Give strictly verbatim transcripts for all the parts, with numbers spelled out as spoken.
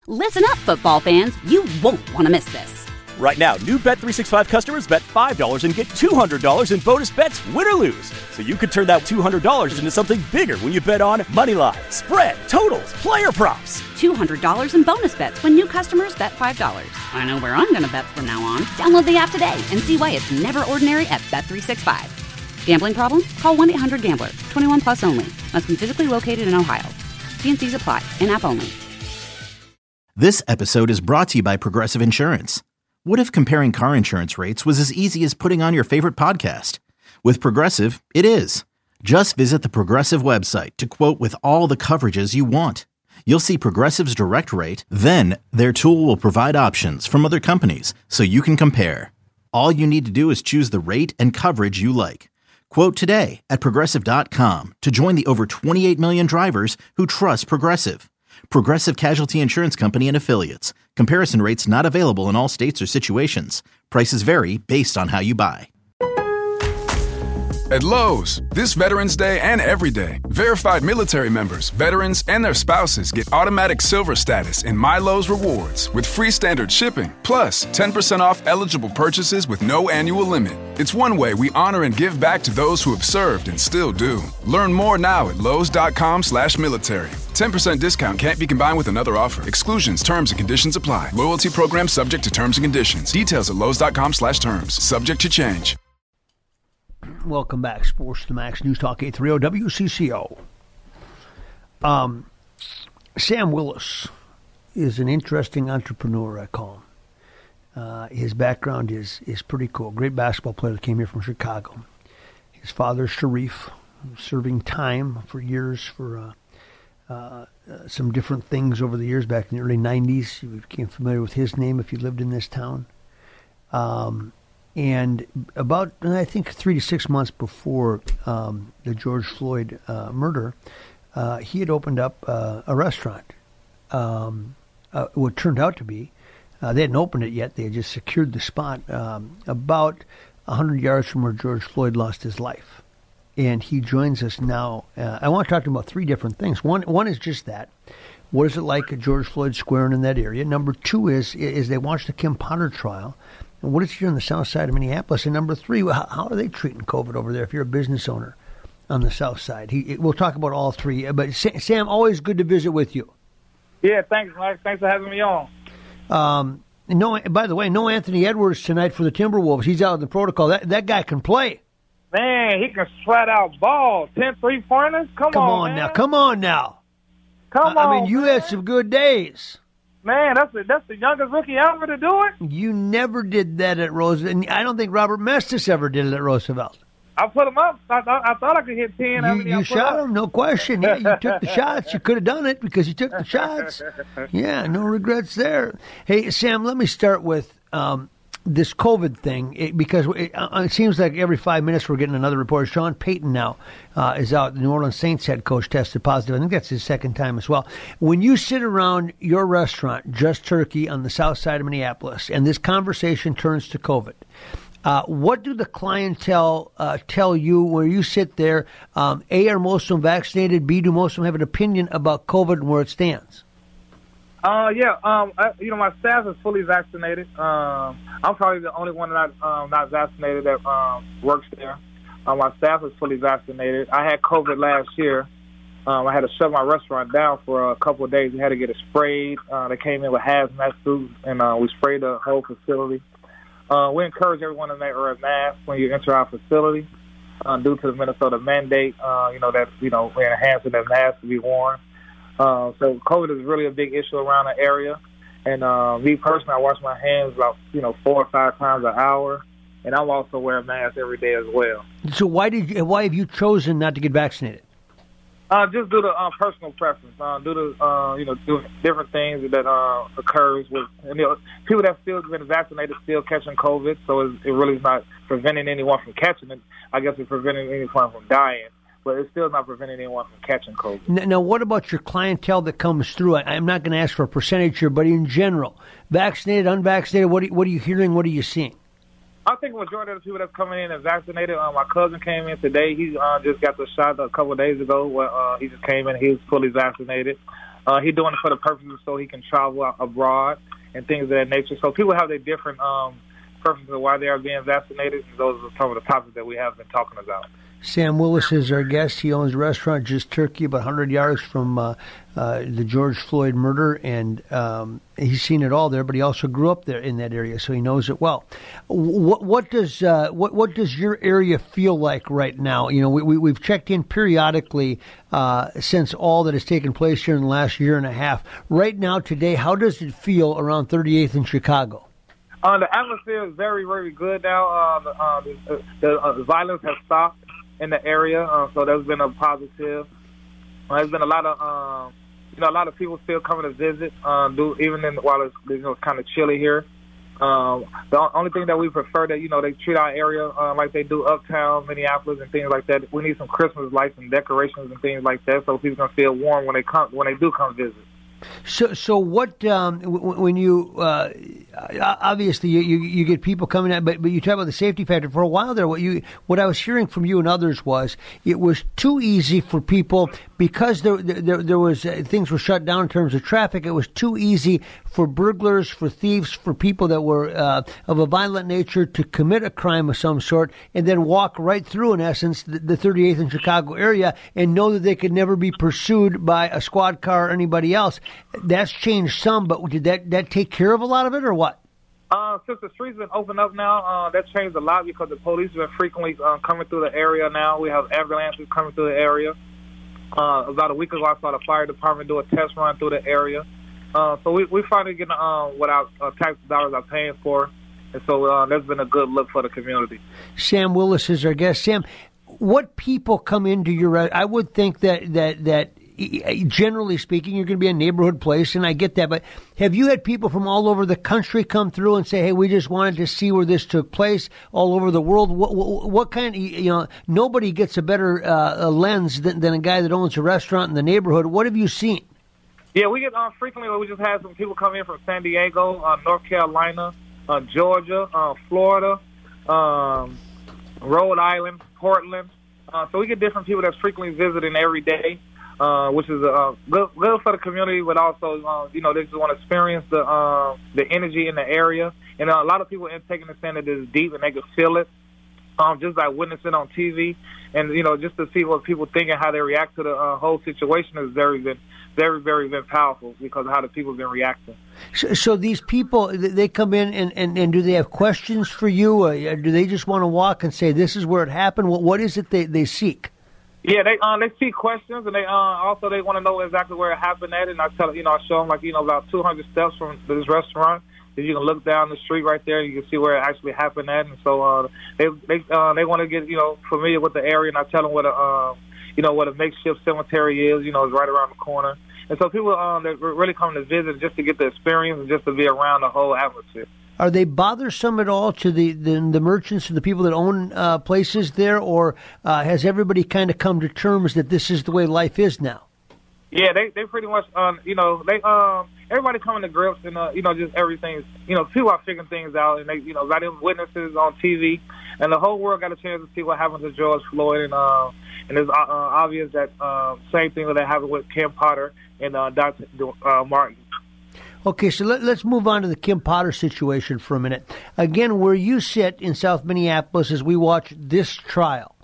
Listen up, football fans. You won't want to miss this. Right now, new Bet three sixty-five customers bet five dollars and get two hundred dollars in bonus bets, win or lose. So you could turn that two hundred dollars into something bigger when you bet on moneyline, spread, totals, player props. two hundred dollars in bonus bets when new customers bet five dollars. I know where I'm going to bet from now on. Download the app today and see why it's never ordinary at Bet three sixty-five. Gambling problem? Call one eight hundred gambler. twenty-one plus only. Must be physically located in Ohio. T and C's apply. In-app only. This episode is brought to you by Progressive Insurance. What if comparing car insurance rates was as easy as putting on your favorite podcast? With Progressive, it is. Just visit the Progressive website to quote with all the coverages you want. You'll see Progressive's direct rate, then their tool will provide options from other companies so you can compare. All you need to do is choose the rate and coverage you like. Quote today at Progressive dot com to join the over twenty-eight million drivers who trust Progressive. Progressive Casualty Insurance Company and Affiliates. Comparison rates not available in all states or situations. Prices vary based on how you buy. At Lowe's, this Veterans Day and every day, verified military members, veterans, and their spouses get automatic silver status in My Lowe's Rewards with free standard shipping, plus ten percent off eligible purchases with no annual limit. It's one way we honor and give back to those who have served and still do. Learn more now at lowes.com slash military. ten percent discount can't be combined with another offer. Exclusions, terms, and conditions apply. Loyalty program subject to terms and conditions. Details at lowes.com slash terms. Subject to change. Welcome back, Sports to Max, News Talk eight thirty W C C O. Um, Sam Willis is an interesting entrepreneur, I call him. Uh, his background is is pretty cool. Great basketball player that came here from Chicago. His father, Sharif, serving time for years for uh, uh, uh, some different things over the years. Back in the early nineties, you became familiar with his name if you lived in this town. Um. And about, I think, three to six months before um, the George Floyd uh, murder, uh, he had opened up uh, a restaurant. Um, uh, what turned out to be, uh, they hadn't opened it yet. They had just secured the spot um, about one hundred yards from where George Floyd lost his life. And he joins us now. Uh, I want to talk to him about three different things. One, one is just that. What is it like at George Floyd Square and in that area? Number two is, is they watched the Kim Potter trial. And what is here on the south side of Minneapolis? And number three, how, how are they treating COVID over there if you're a business owner on the south side? He, we'll talk about all three. But Sam, always good to visit with you. Yeah, thanks, Mike. Thanks for having me on. Um, no, by the way, no Anthony Edwards tonight for the Timberwolves. He's out in the protocol. That that guy can play. Man, he can flat out ball. ten three-pointers? Come, Come on, on man. now. Come on now. Come I, on, I mean, you man. had some good days. Man, that's the, that's the youngest rookie ever to do it. You never did that at Roosevelt. And I don't think Robert Mestis ever did it at Roosevelt. I put him up. I, I, I thought I could hit ten. You, you shot him, no question. Yeah, you took the shots. You could have done it because you took the shots. Yeah, no regrets there. Hey, Sam, let me start with um, this COVID thing it, because it, uh, it seems like every five minutes we're getting another report. Sean Payton now uh, is out. The New Orleans Saints head coach tested positive. I think that's his second time as well. When you sit around your restaurant, Just Turkey, on the south side of Minneapolis, and this conversation turns to COVID, Uh, what do the clientele uh, tell you where you sit there? Um, A, are most of them vaccinated? B, do most of them have an opinion about COVID and where it stands? Uh, yeah, um, I, you know, my staff is fully vaccinated. Um, I'm probably the only one not um, not vaccinated that um, works there. Uh, my staff is fully vaccinated. I had COVID last year. Um, I had to shut my restaurant down for a couple of days. We had to get it sprayed. Uh, they came in with hazmat suits, and uh, we sprayed the whole facility. Uh, we encourage everyone to wear a mask when you enter our facility uh, due to the Minnesota mandate, uh, you know, that, you know, we're enhancing that mask to be worn. Uh, so COVID is really a big issue around the area. And uh, me personally, I wash my hands about, you know, four or five times an hour. And I'm also wearing a mask every day as well. So why did you, why have you chosen not to get vaccinated? Uh, just due to uh, personal preference, uh, due to, uh, you know, due to different things that uh, occurs with, and, you know, people that have still been vaccinated still catching COVID, so it, it really is not preventing anyone from catching it. I guess it's preventing anyone from dying, but it's still not preventing anyone from catching COVID. Now, now what about your clientele that comes through? I, I'm not going to ask for a percentage here, but in general, vaccinated, unvaccinated, what are, what are you hearing, what are you seeing? I think the majority of the people that's coming in are vaccinated. Uh, my cousin came in today. He uh, just got the shot a couple of days ago. Where, uh, he just came in. He was fully vaccinated. Uh, he's doing it for the purposes so he can travel out abroad and things of that nature. So people have their different um, purposes of why they are being vaccinated, and those are some of the topics that we have been talking about. Sam Willis is our guest. He owns a restaurant just Turkey, about one hundred yards from uh, uh, the George Floyd murder, and um, he's seen it all there. But he also grew up there in that area, so he knows it well. What, what does uh, what what does your area feel like right now? You know, we, we we've checked in periodically uh, since all that has taken place here in the last year and a half. Right now, today, how does it feel around thirty-eighth in Chicago? Uh, the atmosphere is very, very good now. Uh, the uh, the, the uh, violence has stopped in the area, uh, so that's been a positive. Uh, there's been a lot of, um, you know, a lot of people still coming to visit, uh, do even in, while it's, you know, kind of chilly here. Um, the only thing that we prefer that, you know, they treat our area uh, like they do uptown Minneapolis and things like that. We need some Christmas lights and decorations and things like that, so people can feel warm when they come when they do come visit. So, so what? Um, when you uh, obviously you, you, you get people coming out, but but you talk about the safety factor. For a while there, what you what I was hearing from you and others was it was too easy for people because there there, there was uh, things were shut down in terms of traffic. It was too easy for burglars, for thieves, for people that were uh, of a violent nature to commit a crime of some sort and then walk right through, in essence, the, the thirty-eighth and Chicago area and know that they could never be pursued by a squad car or anybody else. That's changed some, but did that, that take care of a lot of it or what? Uh, since the streets have been opened up now, uh, that's changed a lot because the police have been frequently uh, coming through the area now. We have ambulances coming through the area. Uh, about a week ago, I saw the fire department do a test run through the area. Uh, so we, we finally getting uh, what our uh, tax dollars are paying for. And so uh, that's been a good look for the community. Sam Willis is our guest. Sam, what people come into your, I would think that, that, that generally speaking, you're going to be a neighborhood place, and I get that. But have you had people from all over the country come through and say, hey, we just wanted to see where this took place all over the world? What, what, what kind of, you know, nobody gets a better uh, lens than, than a guy that owns a restaurant in the neighborhood. What have you seen? Yeah, we get uh, frequently, we just had some people come in from San Diego, uh, North Carolina, uh, Georgia, uh, Florida, um, Rhode Island, Portland. Uh, so we get different people that's frequently visiting every day. Uh, which is uh, good, good for the community, but also, uh, you know, they just want to experience the uh, the energy in the area. And uh, a lot of people are taking the stand that it's deep and they can feel it, um, just by witnessing on T V. And, you know, just to see what people think and how they react to the uh, whole situation is very, been, very, very, very powerful because of how the people have been reacting. So, so these people, they come in and, and, and do they have questions for you? Or do they just want to walk and say, this is where it happened? What, what is it they, they seek? Yeah, they uh, they see questions, and they uh, also they want to know exactly where it happened at. And I tell you know I show them like you know about two hundred steps from this restaurant that you can look down the street right there, and you can see where it actually happened at. And so uh, they they uh, they want to get you know familiar with the area, and I tell them what a uh, you know what a makeshift cemetery is. You know, it's right around the corner. And so people uh, they're really coming to visit just to get the experience and just to be around the whole atmosphere. Are they bothersome at all to the, the, the merchants and the people that own uh, places there, or uh, has everybody kind of come to terms that this is the way life is now? Yeah, they they pretty much, um, you know, they um, everybody coming to grips and, uh, you know, just everything. You know, people are figuring things out, and they, you know, got them witnesses on T V, and the whole world got a chance to see what happened to George Floyd, and uh, and it's uh, obvious that uh, same thing that happened with Kim Potter and uh, Doctor Uh, Martin. Okay, so let, let's move on to the Kim Potter situation for a minute. Again, where you sit in South Minneapolis as we watch this trial,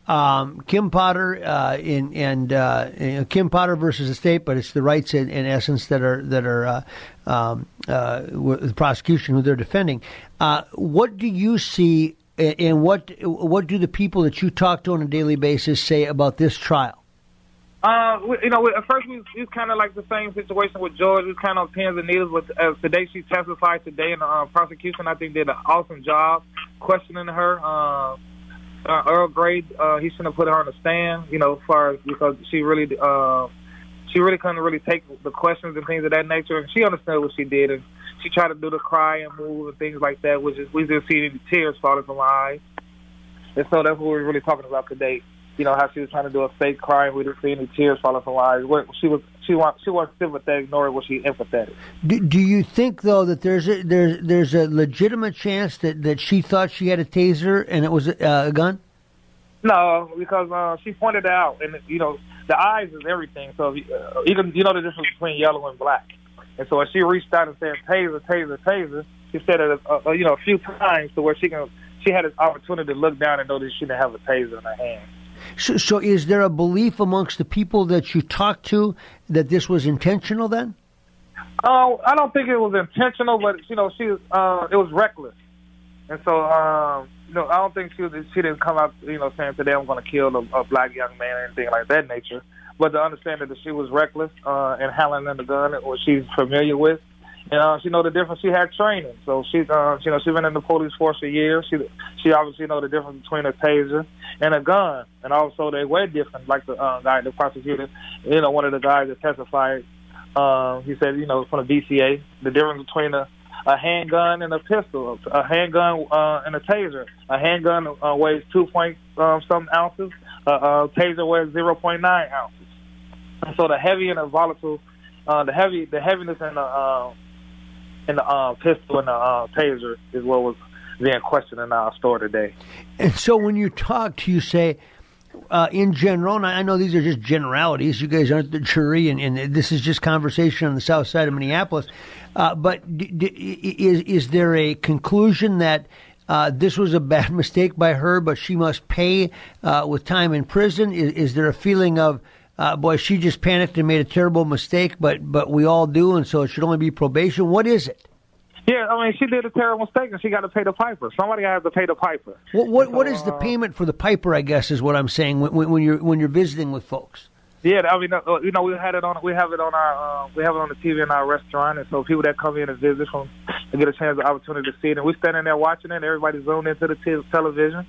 um, Kim Potter uh, in, and uh, you know, Kim Potter versus the state, but it's the rights in, in essence that are that are uh, um, uh, the prosecution who they're defending. Uh, what do you see, and what what do the people that you talk to on a daily basis say about this trial? Uh, we, you know, we, at first we, it was kind of like the same situation with George. It was kind of pins and needles. But uh, today she testified today, and the uh, prosecution I think did an awesome job questioning her. Uh, uh, Earl Gray, uh, he shouldn't have put her on the stand. You know, as far as because she really, uh, she really couldn't really take the questions and things of that nature. And she understood what she did, and she tried to do the cry and move and things like that, which is we didn't see any tears falling from her eyes. And so that's what we're really talking about today. You know, how she was trying to do a fake cry and we didn't see any tears falling from her eyes. She was she want she wasn't sympathetic, nor was she empathetic. Do, do you think though that there's a, there's there's a legitimate chance that, that she thought she had a taser and it was a, uh, a gun? No, because uh, she pointed it out, and you know, the eyes is everything. So uh, even you know the difference between yellow and black. And so when she reached out and said taser, taser, taser, she said it a, a, you know a few times to where she can she had an opportunity to look down and know that she didn't have a taser in her hand. So, so is there a belief amongst the people that you talked to that this was intentional then? Oh, uh, I don't think it was intentional, but you know she was uh, it was reckless, and so. Um, You know, I don't think she was, she didn't come out, you know, saying today I'm going to kill a, a black young man or anything like that nature. But to understand that she was reckless uh, in handling the gun, what she's familiar with, and uh, she know the difference. She had training, so she, uh, you know, she's been in the police force for years. She, she obviously know the difference between a taser and a gun, and also they were different. Like the uh, guy, the prosecutor, you know, one of the guys that testified, uh, he said, you know, from the B C A, the difference between a a handgun and a pistol, a handgun uh, and a taser. A handgun uh, weighs two point um, some ounces. A uh, uh, taser weighs zero point nine ounces. And so the heavy and the volatile, uh, the heavy, the heaviness in the uh, in the uh, pistol and the uh, taser is what was being questioned in our store today. And so when you talk, you say, uh, in general, and I know these are just generalities. You guys aren't the jury, and, and this is just conversation on the south side of Minneapolis. Uh, but d- d- is is there a conclusion that uh, this was a bad mistake by her, but she must pay uh, with time in prison? Is, is there a feeling of, uh, boy, she just panicked and made a terrible mistake, but but we all do, and so it should only be probation? What is it? Yeah, I mean, she did a terrible mistake, and she got to pay the piper. Somebody has to pay the piper. What what, so, what is the uh, payment payment for the piper? I guess is what I'm saying when, when you're when you're visiting with folks. Yeah, I mean, uh, you know, we had it on. We have it on our. Uh, we have it on the T V in our restaurant, and so people that come in and visit from, they get a chance, the opportunity to see it. And we're standing there watching it. Everybody's zoomed into the t- television,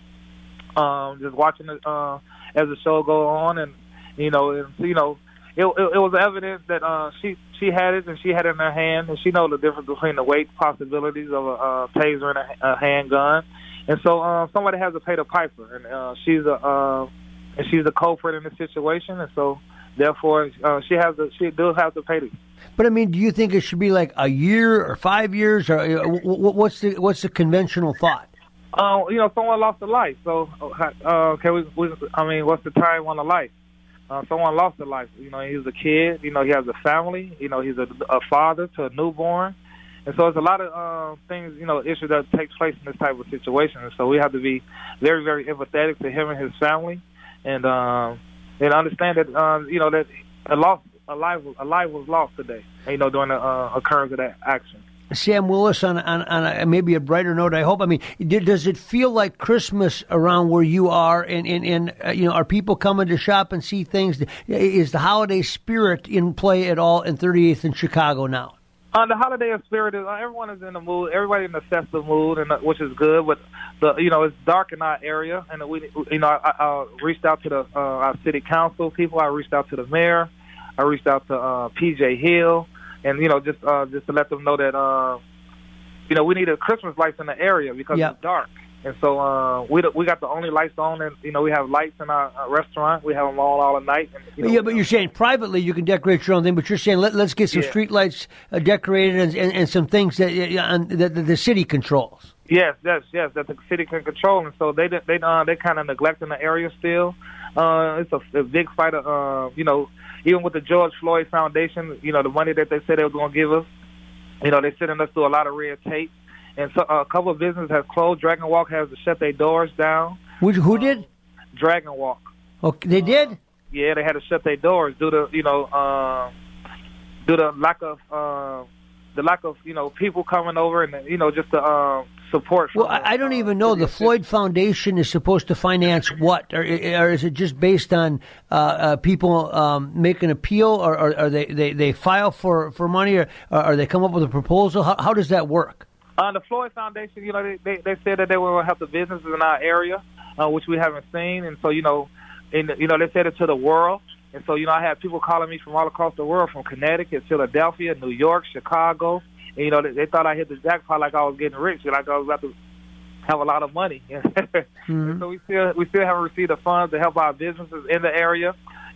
um, just watching it uh, as the show go on, and you know, and, you know, it, it, it was evidence that uh, she she had it and she had it in her hand, and she knows the difference between the weight possibilities of a, a taser and a, a handgun, and so uh, somebody has to pay the piper, and uh, she's a. Uh, And she's the culprit in the situation, and so therefore uh, she has to. She does have to pay it. But I mean, do you think it should be like a year or five years, or uh, what's the what's the conventional thought? Uh, you know, someone lost a life, so uh, can we, we? I mean, what's the time on a life? Uh, someone lost a life. You know, he's a kid. You know, he has a family. You know, he's a, a father to a newborn, and so it's a lot of uh, things. You know, issues that takes place in this type of situation, and so we have to be very, very empathetic to him and his family. And um, and understand that um, you know that a loss, a life, a life was lost today. You know, during the uh, occurrence of that action. Sam Willis, on on, on a, maybe a brighter note, I hope. I mean, did, does it feel like Christmas around where you are? And and, and uh, you know, are people coming to shop and see things? Is the holiday spirit in play at all in thirty-eighth in Chicago now? Uh, the holiday spirit is uh, everyone is in the mood. Everybody in the festive mood, and uh, which is good. But the you know it's dark in our area, and we you know I, I reached out to the uh, our city council people. I reached out to the mayor. I reached out to uh, P J Hill, and you know just uh, just to let them know that uh, you know we need a Christmas lights in the area because yep. it's dark. And so uh, we we got the only lights on, and you know we have lights in our, our restaurant. We have them on all the night. And, you know, yeah, but you're saying privately you can decorate your own thing, but you're saying let, let's get some yeah. street lights uh, decorated and, and, and some things that, uh, that the city controls. Yes, yes, yes. That the city can control, and so they they uh, they kind of neglecting the area still. Uh, it's a, a big fight. Of, uh, you know, even with the George Floyd Foundation, you know the money that they said they were going to give us. You know, they're sending us through a lot of red tape. And so uh, a couple of businesses have closed. Dragon Walk has to shut their doors down. Which, who did? Um, Dragon Walk. Okay, they did? Uh, yeah, they had to shut their doors due to you know uh, due to lack of uh, the lack of you know people coming over and you know just the uh, support. From well, the, I don't uh, even know. The Floyd Foundation is supposed to finance what, or, or is it just based on uh, uh, people um, make an appeal, or, or, or they, they, they file for, for money, or, or they come up with a proposal? How, how does that work? Uh, the Floyd Foundation, you know, they, they, they said that they were going to help the businesses in our area, uh, which we haven't seen. And so, you know, in, you know, they said it to the world. And so, you know, I had people calling me from all across the world, from Connecticut, Philadelphia, New York, Chicago. And, you know, they, they thought I hit the jackpot like I was getting rich, like I was about to have a lot of money. mm-hmm. And so we still we still haven't received the funds to help our businesses in the area.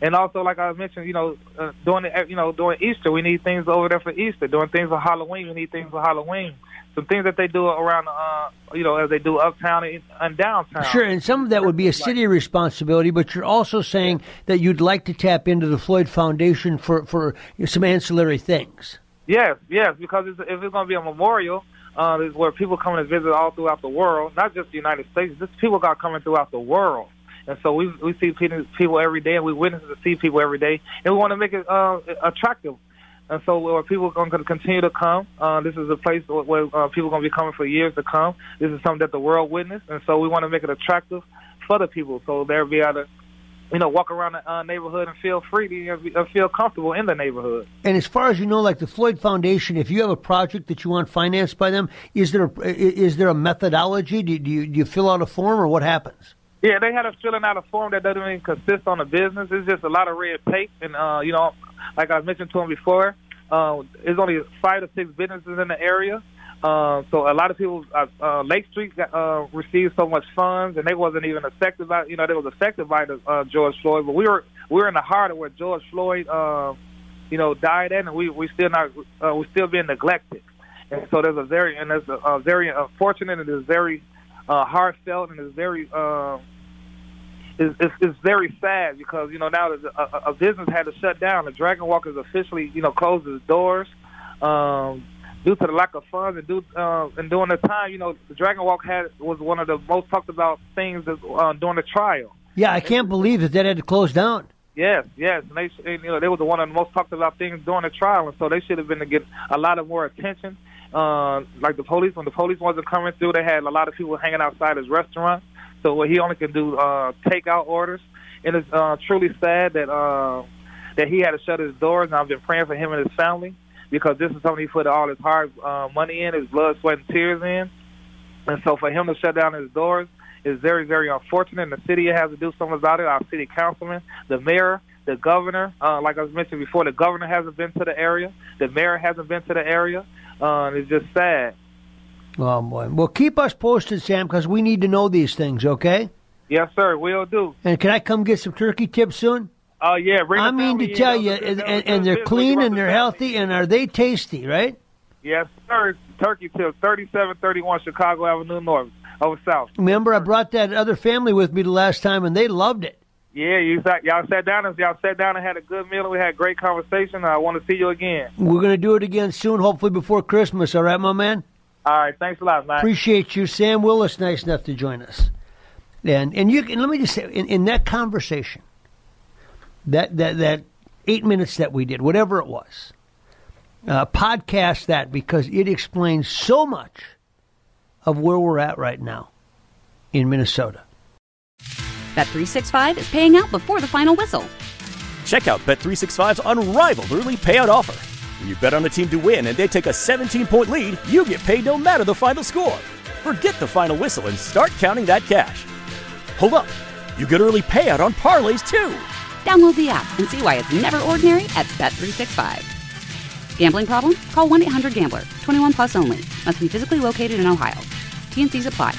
And also, like I mentioned, you know, uh, during the, you know during Easter, we need things over there for Easter. Doing things for Halloween, we need things for Halloween. Some things that they do around, uh, you know, as they do uptown and, and downtown. Sure, and some of that would be a city responsibility, but you're also saying that you'd like to tap into the Floyd Foundation for, for some ancillary things. Yes, yes, because it's, if it's going to be a memorial, uh, it's where people come and visit all throughout the world, not just the United States. Just people got coming throughout the world. And so we we see people, people every day, and we witness to see people every day, and we want to make it uh, attractive. And so where people are going to continue to come. Uh, this is a place where uh, people are going to be coming for years to come. This is something that the world witnessed, and so we want to make it attractive for the people, so they'll be able to, you know, walk around the uh, neighborhood and feel free and feel comfortable in the neighborhood. And as far as you know, like the Floyd Foundation, if you have a project that you want financed by them, is there a, is there a methodology? Do you, do you do you fill out a form, or what happens? Yeah, they had us filling out a form that doesn't even consist on the business. It's just a lot of red tape. And, uh, you know, like I mentioned to them before, uh, there's only five to six businesses in the area. Uh, so a lot of people, uh, uh, Lake Street got, uh, received so much funds, and they wasn't even affected by, you know, they was affected by the, uh, George Floyd. But we were we were in the heart of where George Floyd, uh, you know, died at, and we we still not uh, we still being neglected. And so there's a very and there's a, a very unfortunate and it's very uh, heartfelt and it's very. Uh, It's, it's, it's very sad because, you know, now a, a business had to shut down. The Dragon Walk has officially, you know, closed its doors um, due to the lack of funds. And, due, uh, and during the time, you know, the Dragon Walk had was one of the most talked about things that, uh, during the trial. Yeah, I can't believe that that had to close down. Yes, yes. And they, and, you know, they were the one of the most talked about things during the trial, and so they should have been to get a lot of more attention. Uh, like the police, when the police wasn't coming through, they had a lot of people hanging outside his restaurant. So he only can do uh, takeout orders, and it's uh, truly sad that uh, that he had to shut his doors. And I've been praying for him and his family because this is something he put all his hard uh, money in, his blood, sweat, and tears in. And so for him to shut down his doors is very, very unfortunate. And the city has to do something about it. Our city councilman, the mayor, the governor, uh, like I was mentioned before, the governor hasn't been to the area. The mayor hasn't been to the area. Uh, and it's just sad. Oh, boy. Well, keep us posted, Sam, because we need to know these things, okay? Yes, sir. We'll do. And can I come get some turkey tips soon? Oh, uh, yeah. Bring I mean to tell you, and, and, and they're clean and they're healthy, and are they tasty, right? Yes, sir. Turkey tips, thirty-seven thirty-one Chicago Avenue North, over south. Remember, I brought that other family with me the last time, and they loved it. Yeah, you sat, y'all sat down and y'all sat down and had a good meal, and we had a great conversation. I want to see you again. We're going to do it again soon, hopefully before Christmas. All right, my man? All right, thanks a lot, man. Appreciate you. Sam Willis, nice enough to join us. And and you can, let me just say, in, in that conversation, that, that, that eight minutes that we did, whatever it was, uh, podcast that because it explains so much of where we're at right now in Minnesota. Bet three sixty-five is paying out before the final whistle. Check out Bet three sixty-five's unrivaled early payout offer. When you bet on a team to win and they take a seventeen-point lead, you get paid no matter the final score. Forget the final whistle and start counting that cash. Hold up. You get early payout on parlays, too. Download the app and see why it's never ordinary at Bet three sixty-five. Gambling problem? Call one eight hundred gambler. twenty-one plus only. Must be physically located in Ohio. T and C's apply.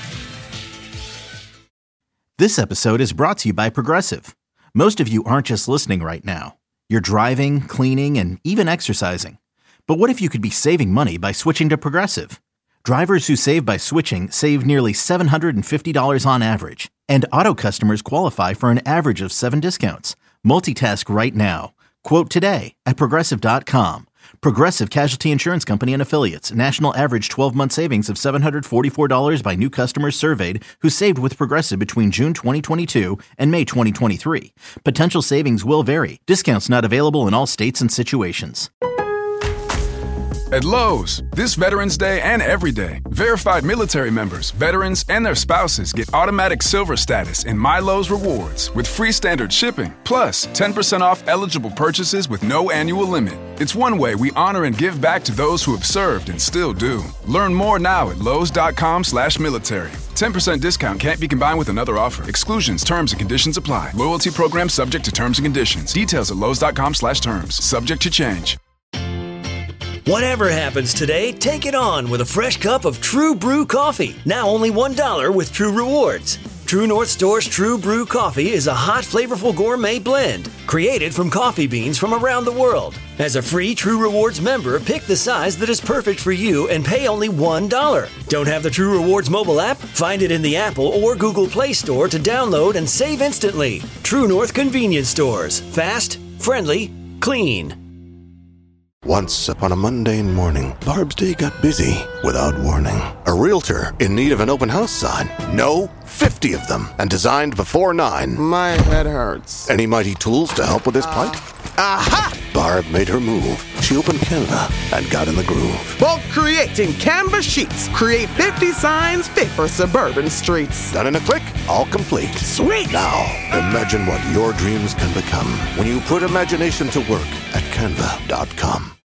This episode is brought to you by Progressive. Most of you aren't just listening right now. You're driving, cleaning, and even exercising. But what if you could be saving money by switching to Progressive? Drivers who save by switching save nearly seven hundred fifty dollars on average. And auto customers qualify for an average of seven discounts. Multitask right now. Quote today at Progressive dot com. Progressive Casualty Insurance Company and Affiliates. National average twelve-month savings of seven hundred forty-four dollars by new customers surveyed who saved with Progressive between June twenty twenty-two and May twenty twenty-three. Potential savings will vary. Discounts not available in all states and situations. At Lowe's, this Veterans Day and every day, verified military members, veterans, and their spouses get automatic silver status in My Lowe's Rewards with free standard shipping, plus ten percent off eligible purchases with no annual limit. It's one way we honor and give back to those who have served and still do. Learn more now at Lowe's.com slash military. ten percent discount can't be combined with another offer. Exclusions, terms, and conditions apply. Loyalty program subject to terms and conditions. Details at Lowe's.com slash terms. Subject to change. Whatever happens today, take it on with a fresh cup of True Brew coffee. Now only one dollar with True Rewards. True North Store's True Brew Coffee is a hot, flavorful gourmet blend created from coffee beans from around the world. As a free True Rewards member, pick the size that is perfect for you and pay only one dollar. Don't have the True Rewards mobile app? Find it in the Apple or Google Play Store to download and save instantly. True North Convenience Stores. Fast, friendly, clean. Once upon a mundane morning, Barb's day got busy without warning. A realtor in need of an open house sign. No, fifty of them, and designed before nine. My head hurts. Any mighty tools to help with his plight? Aha! Barb made her move. She opened Canva and got in the groove. Bulk creating Canva sheets. Create fifty signs fit for suburban streets. Done in a click, all complete. Sweet! Now, imagine what your dreams can become when you put imagination to work at canva dot com.